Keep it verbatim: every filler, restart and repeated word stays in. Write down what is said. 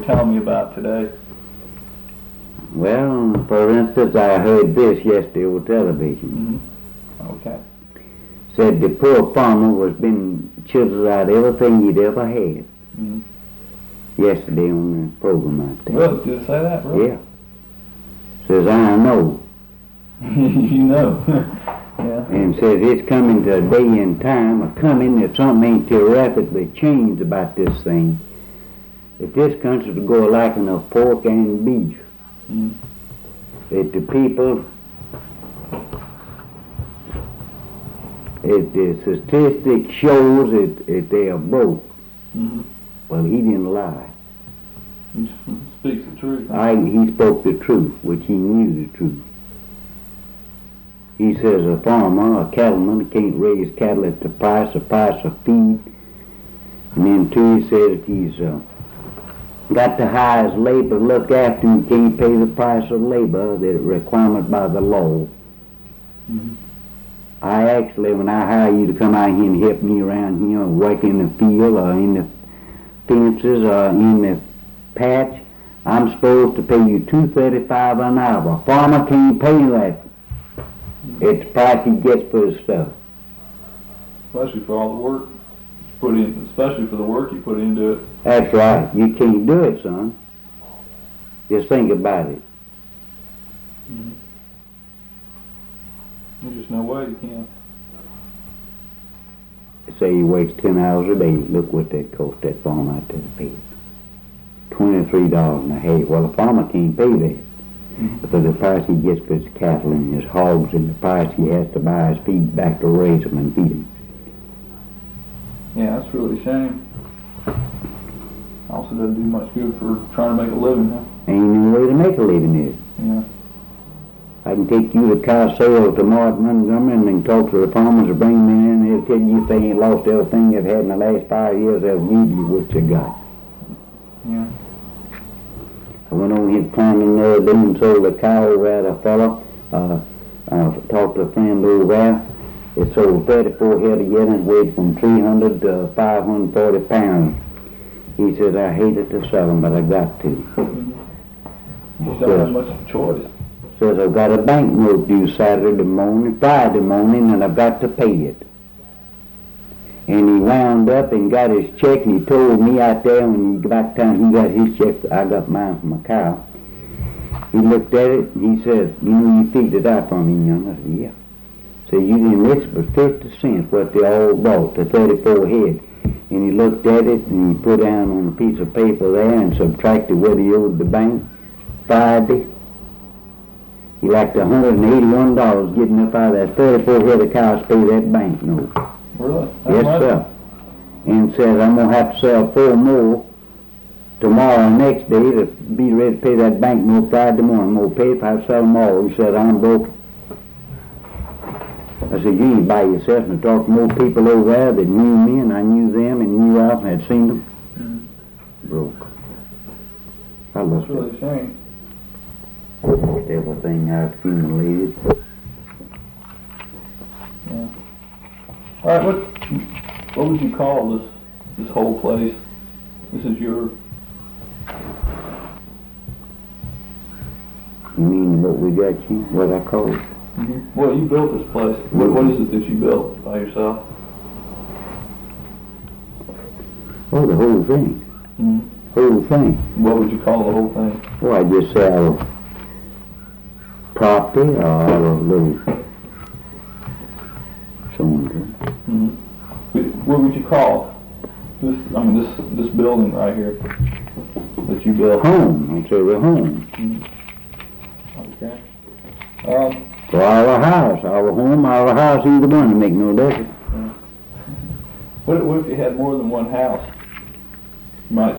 telling me about today? Well, for instance, I heard this yesterday on television. Mm-hmm. Okay. Said the poor farmer was being chiseled out everything he'd ever had. Mm-hmm. Yesterday on the program out there. Really? Did it say that? Really? Yeah. Says, I know. You know. Yeah. And says it's coming to a day and time, a coming that something ain't too rapidly changed about this thing. If this country would go lacking of pork and beef, mm. that the people, if the statistic shows that, that they are broke, mm-hmm. well, he didn't lie. He speaks the truth. I, he spoke the truth, which he knew the truth. He says a farmer, a cattleman, can't raise cattle at the price, the price of feed. And then too, he says if he's uh, got to hire his labor to look after him, he can't pay the price of labor that is requirement by the law. Mm-hmm. I actually, when I hire you to come out here and help me around here and work in the field or in the fences or in the patch, I'm supposed to pay you two thirty-five an hour. A farmer can't pay that. It's the price he gets for his stuff. Especially for all the work you put in, especially for the work you put into it. That's right. You can't do it, son. Just think about it. Mm-hmm. There's just no way you can. Say he works ten hours a day. Look what that cost that farmer out there to pay. Twenty-three dollars and a half. Well, a farmer can't pay that. Mm-hmm. For the price he gets for his cattle and his hogs and the price he has to buy his feed back to raise them and feed them. Yeah, that's really a shame. Also doesn't do much good for trying to make a living, huh? Ain't no way to make a living there. Yeah. I can take you to car sale tomorrow at Montgomery and then talk to the farmers and bring them in and they'll tell you if they ain't lost everything they've had in the last five years, they'll give you what you got. Yeah. I went on his farming the other day and sold a cow over at a fellow. Uh, I talked to a friend over there. It sold thirty-four head together and weighed from three hundred to five hundred forty pounds. He says, I hated to sell them, but I got to. Mm-hmm. You don't have much choice. Says, I've got a banknote due Saturday morning, Friday morning, and I've got to pay it. And he wound up and got his check, and he told me out there when he got time, he got his check, I got mine from a cow. He looked at it, and he says, you know, you figured it out for me, young. I said, yeah. So you didn't miss it but fifty cents what they all bought, the thirty-four head. And he looked at it, and he put down on a piece of paper there and subtracted what he owed the bank Friday. He lacked one hundred eighty-one dollars getting up out of that thirty-four head of cows to pay that bank note. Really? Yes, sir. And says, I'm going to have to sell four more tomorrow and next day to be ready to pay that bank note Friday morning. I'm going to pay if I sell them all. He said, I'm broke. I said, you ain't by yourself. And I talked to more people over there that knew me, and I knew them, and knew us, and had seen them. Mm-hmm. Broke. I looked That's really a shame. at everything I've accumulated. Yeah. All right, what what would you call this this whole place? This is your. You mean what we got you? What I call it? Mm-hmm. Well, you built this place. What what is it that you built by yourself? Oh, the whole thing. Mm-hmm. Whole thing. What would you call the whole thing? Well, I just sell property or a little something. Mm-hmm. What would you call this? I mean, this this building right here that you built. Home. It's a home. Mm-hmm. Okay. Um. So our house, our home, our house, either one, it make no difference. Yeah. What, what if you had more than one house? You might